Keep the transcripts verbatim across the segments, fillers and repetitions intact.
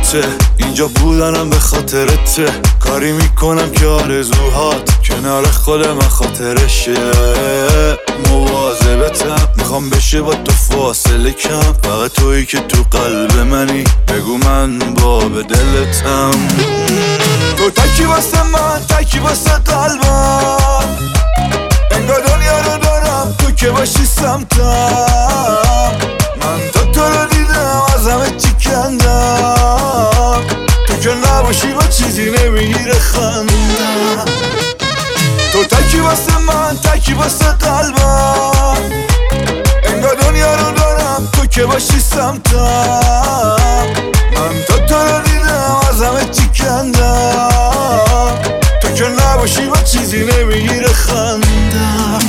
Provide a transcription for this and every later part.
خاطرته، اینجا بودنم به خاطرته. کاری میکنم که آرزوهات کنار خود من خاطرشه. مواظبتم، میخوام بشه با تو فاصله کم. فقط تویی که تو قلب منی، بگو من باب دلتم. تو تکی واسه من، تکی واسه قلبم. انگار دنیا رو دارم تو که باشی سمتم. من تا تو رو دیدم از همه چی کندم. تو که نباشی با چیزی نمیگیره خندم. تو تکی واسه من، تکی واسه قلبم. انگار دنیا رو دارم تو که باشی سمتم. من تا تو رو دیدم از همه چی کندم. تو که نباشی با چیزی نمیگیره خندم.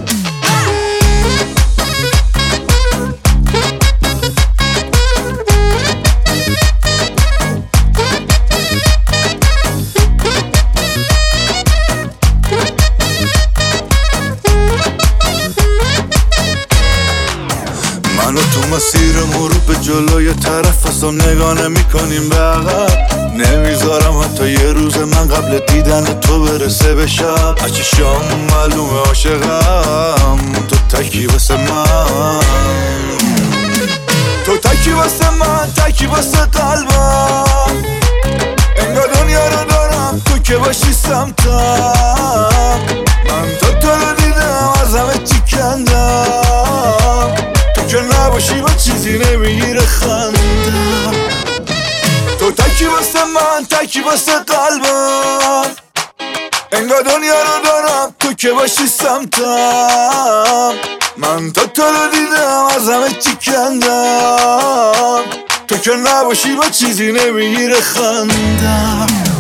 منو تو مسیر مرور به جلوی طرف اصلا نگاه نمی کنیم به عقب. نمیذارم حتی یه روز من قبل دیدن تو برسه به شب. از چشام معلومه عاشقم، تو تکی واسه من. تو تکی واسه من، تکی واسه قلبم. انگار دنیا رو دارم تو که باشی سمتم. من تا تو رو دیدم از همه چی کندم. که نباشی با چیزی نمیگیره خندم. تو تکی واسه من، تکی واسه قلبم. انگار دنیا رو دارم تو که باشی سمتم. من تا تو رو دیدم از همه چی کندم. تو که نباشی با چیزی نمیگیره خندم.